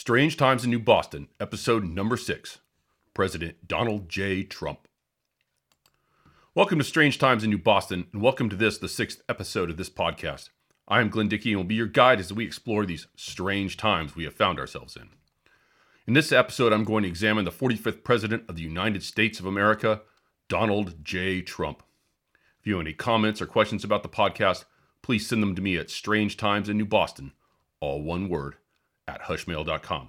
Strange Times in New Boston, episode number 6. President Donald J. Trump. Welcome to Strange Times in New Boston, and welcome to the 6th episode of this podcast. I am Glenn Dickey and will be your guide as we explore these strange times we have found ourselves in. In this episode, I'm going to examine the 45th President of the United States of America, Donald J. Trump. If you have any comments or questions about the podcast, please send them to me at strangetimesinnewboston, all one word, at hushmail.com.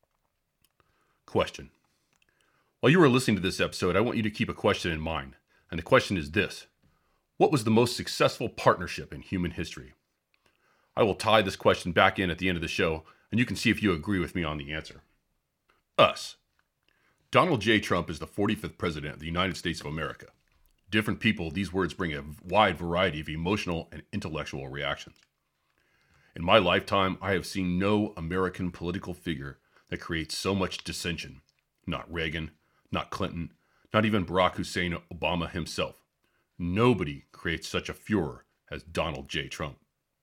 Question. While you are listening to this episode, I want you to keep a question in mind. And the question is this: what was the most successful partnership in human history? I will tie this question back in at the end of the show, and you can see if you agree with me on the answer. Us. Donald J. Trump is the 45th President of the United States of America. Different people, these words bring a wide variety of emotional and intellectual reactions. In my lifetime, I have seen no American political figure that creates so much dissension. Not Reagan, not Clinton, not even Barack Hussein Obama himself. Nobody creates such a furor as Donald J. Trump.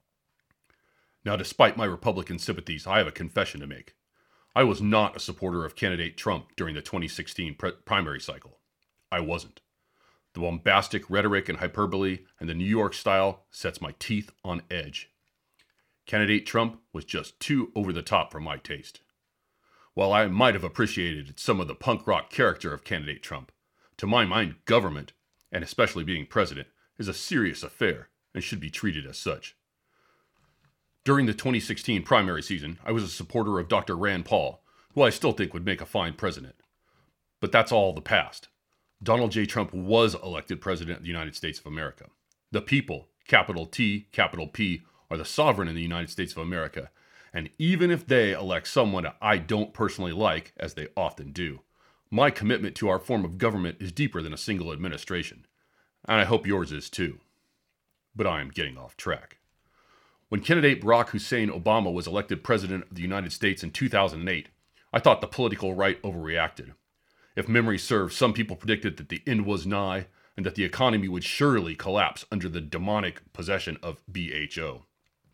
Now, despite my Republican sympathies, I have a confession to make. I was not a supporter of candidate Trump during the 2016 primary cycle. I wasn't. The bombastic rhetoric and hyperbole and the New York style sets my teeth on edge. Candidate Trump was just too over the top for my taste. While I might have appreciated some of the punk rock character of candidate Trump, to my mind, government, and especially being president, is a serious affair and should be treated as such. During the 2016 primary season, I was a supporter of Dr. Rand Paul, who I still think would make a fine president. But that's all the past. Donald J. Trump was elected president of the United States of America. The people, capital T, capital P, are the sovereign in the United States of America, and even if they elect someone I don't personally like, as they often do, my commitment to our form of government is deeper than a single administration, and I hope yours is too. But I am getting off track. When candidate Barack Hussein Obama was elected president of the United States in 2008, I thought the political right overreacted. If memory serves, some people predicted that the end was nigh and that the economy would surely collapse under the demonic possession of BHO.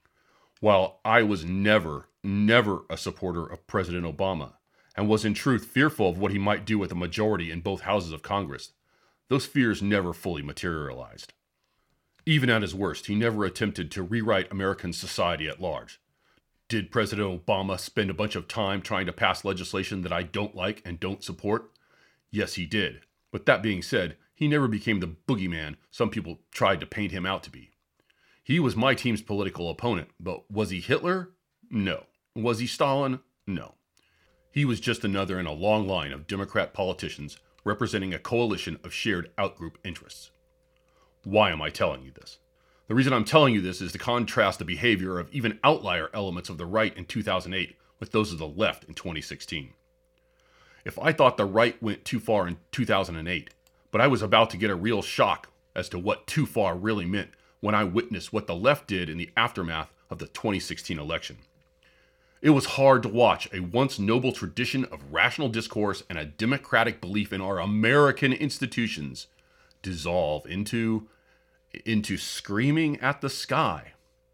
While I was never a supporter of President Obama, and was in truth fearful of what he might do with a majority in both houses of Congress, those fears never fully materialized. Even at his worst, he never attempted to rewrite American society at large. Did President Obama spend a bunch of time trying to pass legislation that I don't like and don't support? Yes, he did. But that being said, he never became the boogeyman some people tried to paint him out to be. He was my team's political opponent, but was he Hitler? No. Was he Stalin? No. He was just another in a long line of Democrat politicians representing a coalition of shared outgroup interests. Why am I telling you this? The reason I'm telling you this is to contrast the behavior of even outlier elements of the right in 2008 with those of the left in 2016. If I thought the right went too far in 2008, but I was about to get a real shock as to what too far really meant when I witnessed what the left did in the aftermath of the 2016 election. It was hard to watch a once noble tradition of rational discourse and a democratic belief in our American institutions dissolve into screaming at the sky.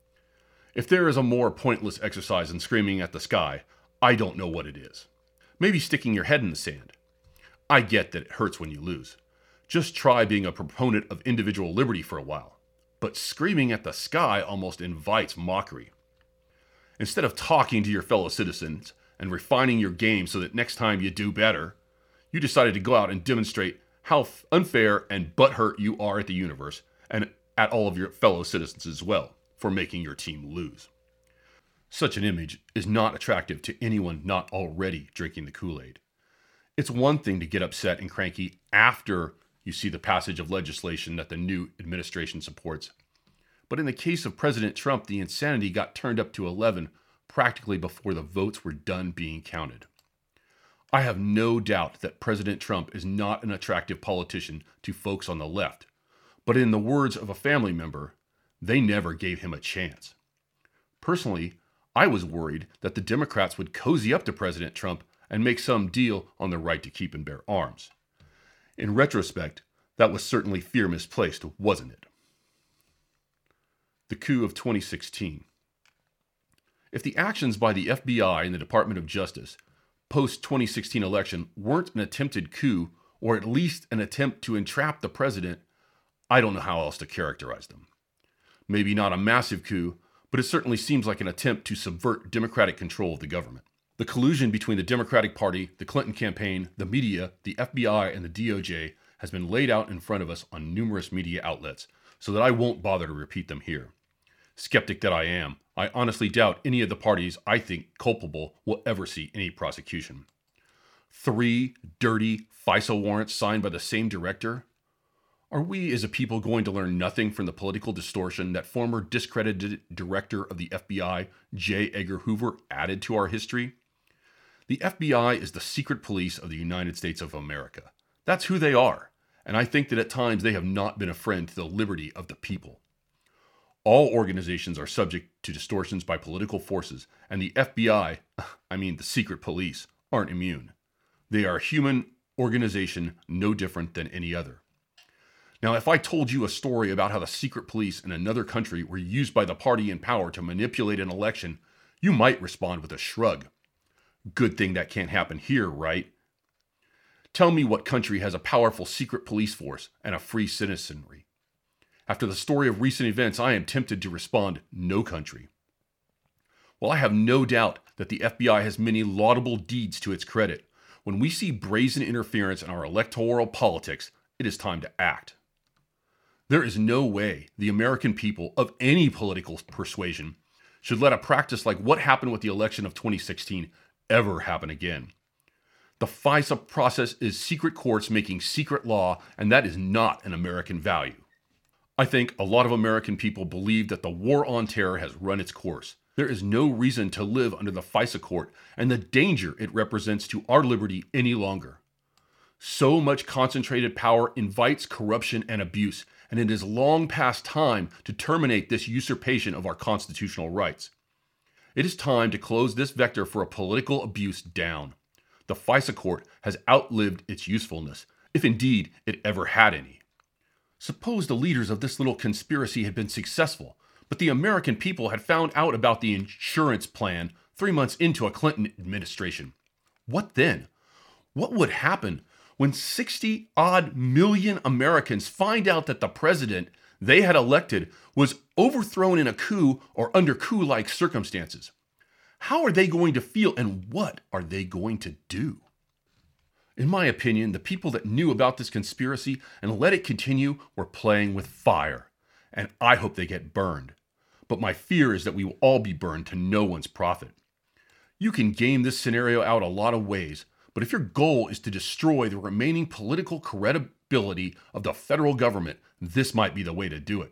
If there is a more pointless exercise than screaming at the sky, I don't know what it is. Maybe sticking your head in the sand. I get that it hurts when you lose. Just try being a proponent of individual liberty for a while. But screaming at the sky almost invites mockery. Instead of talking to your fellow citizens and refining your game so that next time you do better, you decided to go out and demonstrate how unfair and butthurt you are at the universe and at all of your fellow citizens as well for making your team lose. Such an image is not attractive to anyone not already drinking the Kool-Aid. It's one thing to get upset and cranky after you see the passage of legislation that the new administration supports. But in the case of President Trump, the insanity got turned up to 11 practically before the votes were done being counted. I have no doubt that President Trump is not an attractive politician to folks on the left, but in the words of a family member, they never gave him a chance. Personally, I was worried that the Democrats would cozy up to President Trump and make some deal on the right to keep and bear arms. In retrospect, that was certainly fear misplaced, wasn't it? The coup of 2016. If the actions by the FBI and the Department of Justice post-2016 election weren't an attempted coup, or at least an attempt to entrap the president, I don't know how else to characterize them. Maybe not a massive coup, but it certainly seems like an attempt to subvert democratic control of the government. The collusion between the Democratic Party, the Clinton campaign, the media, the FBI, and the DOJ has been laid out in front of us on numerous media outlets, so that I won't bother to repeat them here. Skeptic that I am, I honestly doubt any of the parties I think culpable will ever see any prosecution. 3 dirty FISA warrants signed by the same director? Are we as a people going to learn nothing from the political distortion that former discredited director of the FBI, J. Edgar Hoover, added to our history? The FBI is the secret police of the United States of America. That's who they are, and I think that at times they have not been a friend to the liberty of the people. All organizations are subject to distortions by political forces, and the FBI, the secret police, aren't immune. They are a human organization no different than any other. Now, if I told you a story about how the secret police in another country were used by the party in power to manipulate an election, you might respond with a shrug. Good thing that can't happen here, right? Tell me what country has a powerful secret police force and a free citizenry. After the story of recent events, I am tempted to respond, no country. While I have no doubt that the FBI has many laudable deeds to its credit, when we see brazen interference in our electoral politics, it is time to act. There is no way the American people of any political persuasion should let a practice like what happened with the election of 2016 ever happen again. The FISA process is secret courts making secret law, and that is not an American value. I think a lot of American people believe that the war on terror has run its course. There is no reason to live under the FISA court and the danger it represents to our liberty any longer. So much concentrated power invites corruption and abuse, and it is long past time to terminate this usurpation of our constitutional rights. It is time to close this vector for a political abuse down. The FISA court has outlived its usefulness, if indeed it ever had any. Suppose the leaders of this little conspiracy had been successful, but the American people had found out about the insurance plan 3 months into a Clinton administration. What then? What would happen when 60-odd million Americans find out that the president they had elected was overthrown in a coup or under coup-like circumstances? How are they going to feel, and what are they going to do? In my opinion, the people that knew about this conspiracy and let it continue were playing with fire, and I hope they get burned. But my fear is that we will all be burned to no one's profit. You can game this scenario out a lot of ways, but if your goal is to destroy the remaining political credibility of the federal government, this might be the way to do it.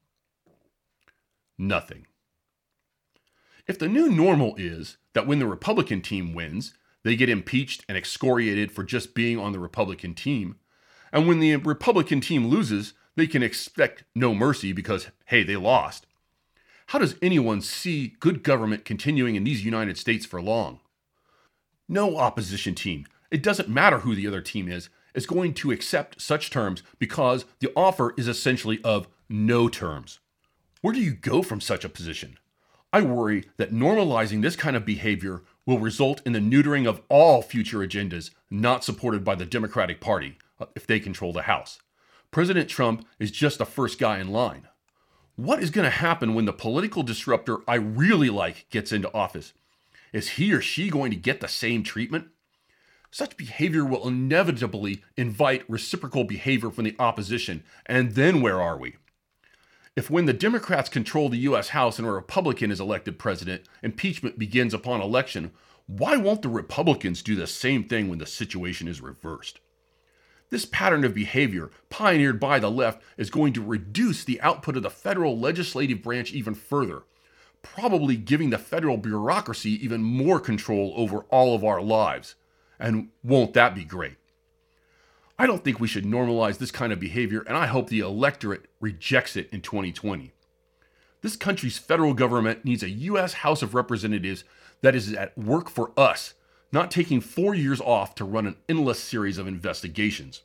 Nothing. If the new normal is that when the Republican team wins, they get impeached and excoriated for just being on the Republican team, and when the Republican team loses, they can expect no mercy because, hey, they lost. How does anyone see good government continuing in these United States for long? No opposition team, it doesn't matter who the other team is going to accept such terms because the offer is essentially of no terms. Where do you go from such a position? I worry that normalizing this kind of behavior will result in the neutering of all future agendas not supported by the Democratic Party if they control the House. President Trump is just the first guy in line. What is going to happen when the political disruptor I really like gets into office? Is he or she going to get the same treatment? Such behavior will inevitably invite reciprocal behavior from the opposition, and then where are we? If when the Democrats control the U.S. House and a Republican is elected president, impeachment begins upon election, why won't the Republicans do the same thing when the situation is reversed? This pattern of behavior, pioneered by the left, is going to reduce the output of the federal legislative branch even further, probably giving the federal bureaucracy even more control over all of our lives. And won't that be great? I don't think we should normalize this kind of behavior, and I hope the electorate rejects it in 2020. This country's federal government needs a U.S. House of Representatives that is at work for us, not taking 4 years off to run an endless series of investigations.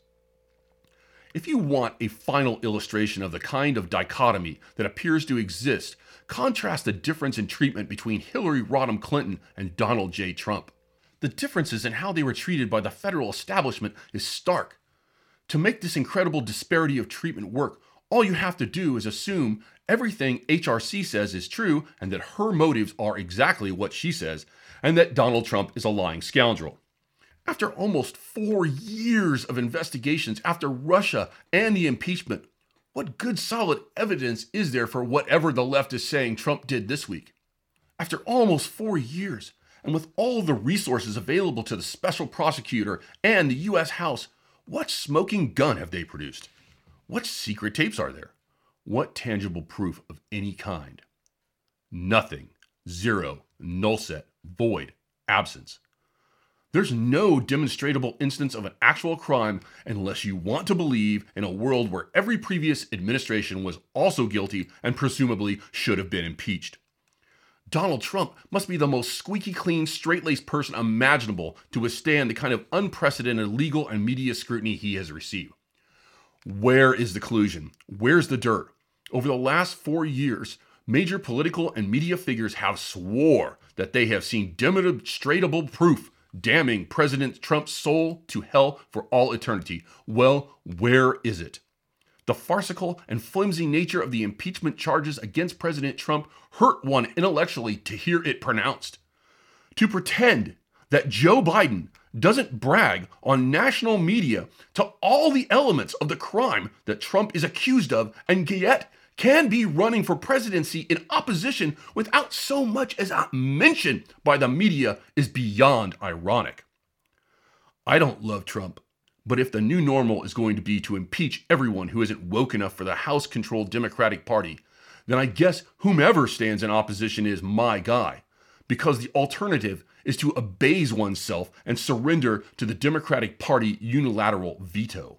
If you want a final illustration of the kind of dichotomy that appears to exist Contrast the difference in treatment between Hillary Rodham Clinton and Donald J. Trump. The differences in how they were treated by the federal establishment is stark. To make this incredible disparity of treatment work, all you have to do is assume everything HRC says is true and that her motives are exactly what she says, and that Donald Trump is a lying scoundrel. After almost 4 years of investigations after Russia and the impeachment, what good solid evidence is there for whatever the left is saying Trump did this week? After almost 4 years, and with all the resources available to the special prosecutor and the U.S. House, what smoking gun have they produced? What secret tapes are there? What tangible proof of any kind? Nothing. Zero. Null set. Void. Absence. There's no demonstrable instance of an actual crime unless you want to believe in a world where every previous administration was also guilty and presumably should have been impeached. Donald Trump must be the most squeaky clean, straight-laced person imaginable to withstand the kind of unprecedented legal and media scrutiny he has received. Where is the collusion? Where's the dirt? Over the last 4 years, major political and media figures have swore that they have seen demonstrable proof damning President Trump's soul to hell for all eternity. Well, where is it? The farcical and flimsy nature of the impeachment charges against President Trump hurt one intellectually to hear it pronounced. To pretend that Joe Biden doesn't brag on national media to all the elements of the crime that Trump is accused of and yet can be running for presidency in opposition without so much as a mention by the media is beyond ironic. I don't love Trump, but if the new normal is going to be to impeach everyone who isn't woke enough for the House-controlled Democratic Party, then I guess whomever stands in opposition is my guy, because the alternative is to abase oneself and surrender to the Democratic Party unilateral veto.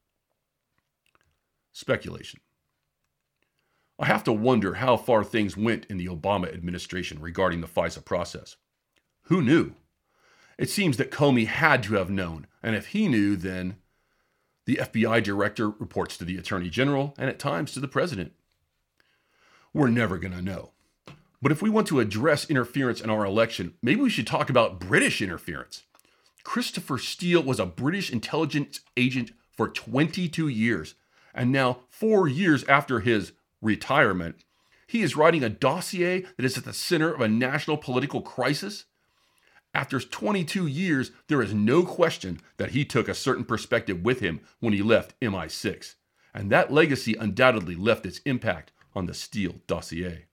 Speculation. I have to wonder how far things went in the Obama administration regarding the FISA process. Who knew? It seems that Comey had to have known, and if he knew, then the FBI director reports to the Attorney General and at times to the President. We're never going to know. But if we want to address interference in our election, maybe we should talk about British interference. Christopher Steele was a British intelligence agent for 22 years, and now 4 years after his retirement, he is writing a dossier that is at the center of a national political crisis. After 22 years, there is no question that he took a certain perspective with him when he left MI6, and that legacy undoubtedly left its impact on the Steele dossier.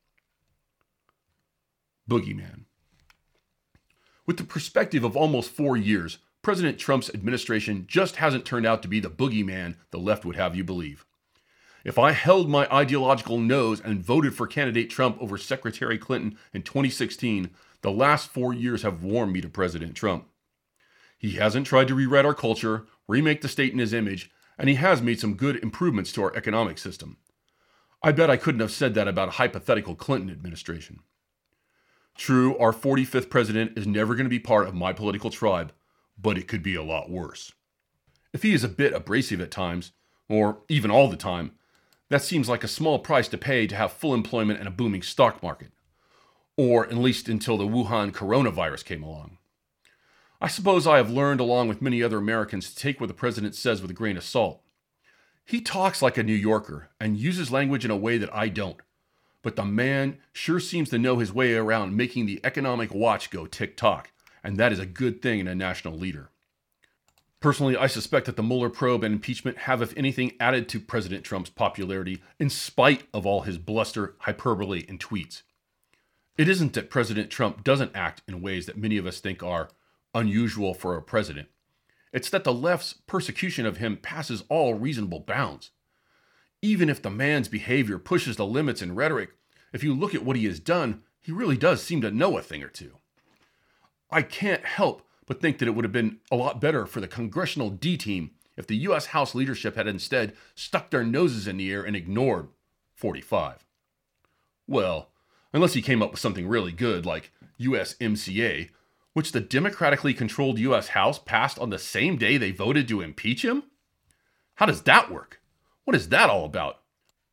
Boogeyman. With the perspective of almost 4 years, President Trump's administration just hasn't turned out to be the boogeyman the left would have you believe. If I held my ideological nose and voted for candidate Trump over Secretary Clinton in 2016, the last 4 years have warmed me to President Trump. He hasn't tried to rewrite our culture, remake the state in his image, and he has made some good improvements to our economic system. I bet I couldn't have said that about a hypothetical Clinton administration. True, our 45th president is never going to be part of my political tribe, but it could be a lot worse. If he is a bit abrasive at times, or even all the time, that seems like a small price to pay to have full employment and a booming stock market. Or at least until the Wuhan coronavirus came along. I suppose I have learned, along with many other Americans, to take what the president says with a grain of salt. He talks like a New Yorker and uses language in a way that I don't. But the man sure seems to know his way around making the economic watch go tick-tock, and that is a good thing in a national leader. Personally, I suspect that the Mueller probe and impeachment have, if anything, added to President Trump's popularity in spite of all his bluster, hyperbole, and tweets. It isn't that President Trump doesn't act in ways that many of us think are unusual for a president. It's that the left's persecution of him passes all reasonable bounds. Even if the man's behavior pushes the limits in rhetoric, if you look at what he has done, he really does seem to know a thing or two. I can't help but think that it would have been a lot better for the Congressional D team if the U.S. House leadership had instead stuck their noses in the air and ignored 45. Well, unless he came up with something really good like USMCA, which the democratically controlled U.S. House passed on the same day they voted to impeach him? How does that work? What is that all about?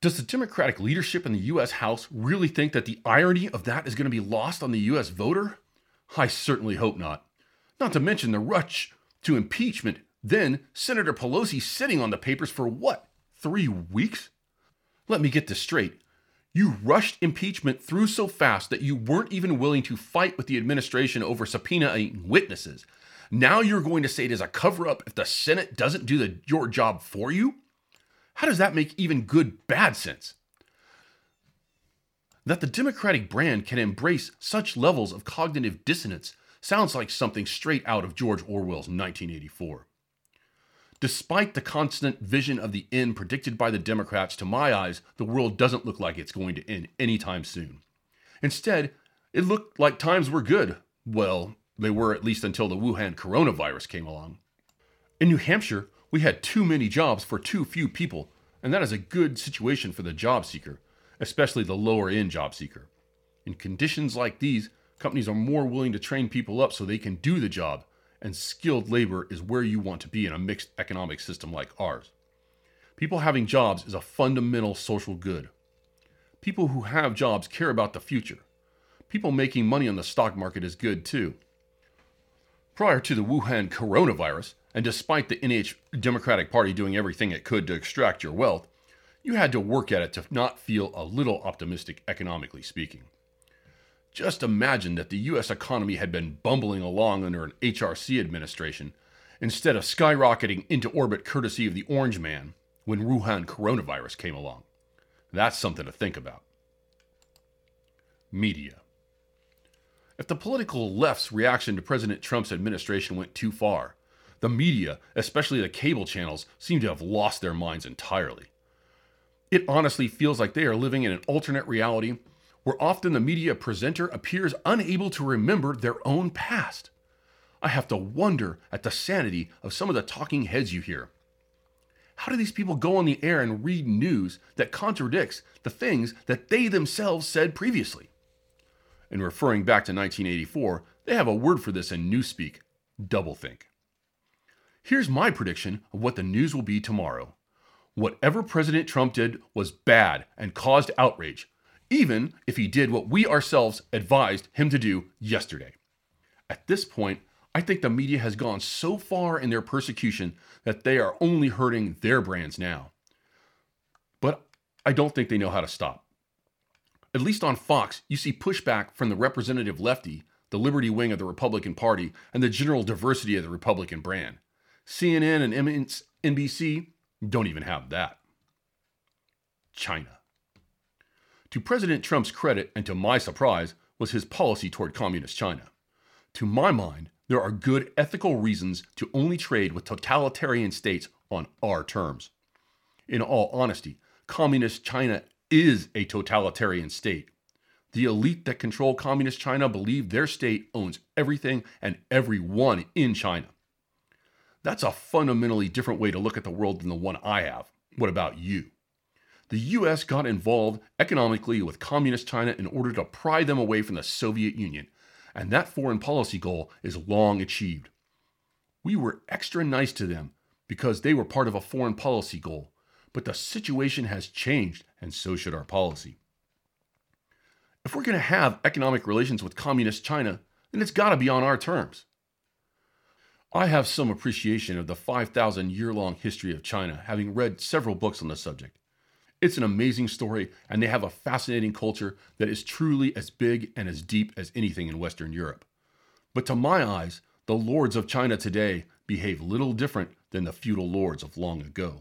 Does the Democratic leadership in the U.S. House really think that the irony of that is going to be lost on the U.S. voter? I certainly hope not. Not to mention the rush to impeachment, then Senator Pelosi sitting on the papers for what, 3 weeks? Let me get this straight. You rushed impeachment through so fast that you weren't even willing to fight with the administration over subpoenaing witnesses. Now you're going to say it is a cover-up if the Senate doesn't do your job for you? How does that make even good bad sense? That the Democratic brand can embrace such levels of cognitive dissonance sounds like something straight out of George Orwell's 1984. Despite the constant vision of the end predicted by the Democrats, to my eyes, the world doesn't look like it's going to end anytime soon. Instead, it looked like times were good. Well, they were at least until the Wuhan coronavirus came along. In New Hampshire, we had too many jobs for too few people, and that is a good situation for the job seeker, especially the lower-end job seeker. In conditions like these, companies are more willing to train people up so they can do the job, and skilled labor is where you want to be in a mixed economic system like ours. People having jobs is a fundamental social good. People who have jobs care about the future. People making money on the stock market is good too. Prior to the Wuhan coronavirus, and despite the Democratic Party doing everything it could to extract your wealth, you had to work at it to not feel a little optimistic economically speaking. Just imagine that the U.S. economy had been bumbling along under an HRC administration instead of skyrocketing into orbit courtesy of the Orange Man when Wuhan coronavirus came along. That's something to think about. Media. If the political left's reaction to President Trump's administration went too far, the media, especially the cable channels, seem to have lost their minds entirely. It honestly feels like they are living in an alternate reality where often the media presenter appears unable to remember their own past. I have to wonder at the sanity of some of the talking heads you hear. How do these people go on the air and read news that contradicts the things that they themselves said previously? And referring back to 1984, they have a word for this in newspeak: doublethink. Here's my prediction of what the news will be tomorrow. Whatever President Trump did was bad and caused outrage, even if he did what we ourselves advised him to do yesterday. At this point, I think the media has gone so far in their persecution that they are only hurting their brands now. But I don't think they know how to stop. At least on Fox, you see pushback from the representative lefty, the liberty wing of the Republican Party, and the general diversity of the Republican brand. CNN and NBC don't even have that. China. To President Trump's credit, and to my surprise, was his policy toward communist China. To my mind, there are good ethical reasons to only trade with totalitarian states on our terms. In all honesty, communist China is a totalitarian state. The elite that control communist China believe their state owns everything and everyone in China. That's a fundamentally different way to look at the world than the one I have. What about you? The U.S. got involved economically with communist China in order to pry them away from the Soviet Union, and that foreign policy goal is long achieved. We were extra nice to them because they were part of a foreign policy goal, but the situation has changed, and so should our policy. If we're going to have economic relations with communist China, then it's got to be on our terms. I have some appreciation of the 5,000-year-long history of China, having read several books on the subject. It's an amazing story, and they have a fascinating culture that is truly as big and as deep as anything in Western Europe. But to my eyes, the lords of China today behave little different than the feudal lords of long ago.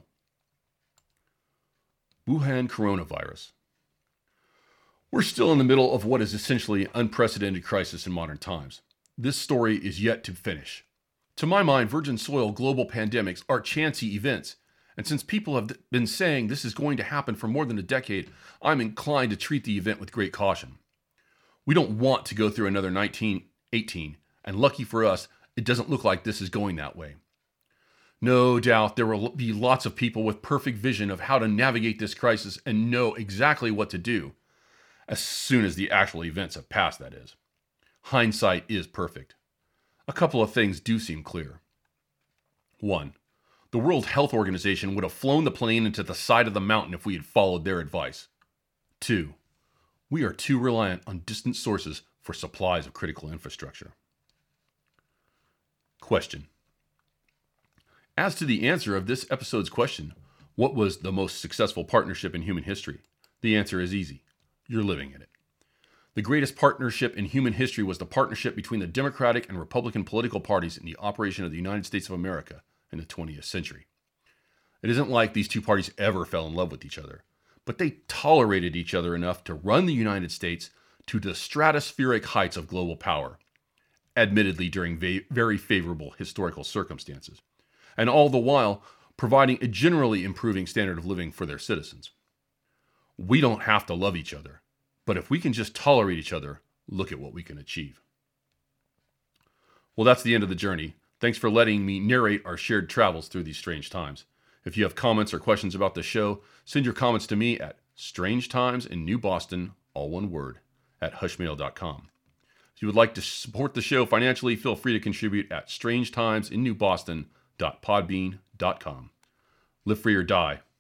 Wuhan coronavirus. We're still in the middle of what is essentially an unprecedented crisis in modern times. This story is yet to finish. To my mind, virgin soil global pandemics are chancy events, and since people have been saying this is going to happen for more than a decade, I'm inclined to treat the event with great caution. We don't want to go through another 1918, and lucky for us, it doesn't look like this is going that way. No doubt there will be lots of people with perfect vision of how to navigate this crisis and know exactly what to do, as soon as the actual events have passed, that is. Hindsight is perfect. A couple of things do seem clear. 1. The World Health Organization would have flown the plane into the side of the mountain if we had followed their advice. 2. We are too reliant on distant sources for supplies of critical infrastructure. Question. As to the answer of this episode's question, what was the most successful partnership in human history? The answer is easy. You're living in it. The greatest partnership in human history was the partnership between the Democratic and Republican political parties in the operation of the United States of America in the 20th century. It isn't like these two parties ever fell in love with each other, but they tolerated each other enough to run the United States to the stratospheric heights of global power, admittedly during very favorable historical circumstances, and all the while providing a generally improving standard of living for their citizens. We don't have to love each other, but if we can just tolerate each other, look at what we can achieve. Well, that's the end of the journey. Thanks for letting me narrate our shared travels through these strange times. If you have comments or questions about the show, send your comments to me at strangetimesinnewboston, all one word, at hushmail.com. If you would like to support the show financially, feel free to contribute at strangetimesinnewboston.podbean.com. Live free or die.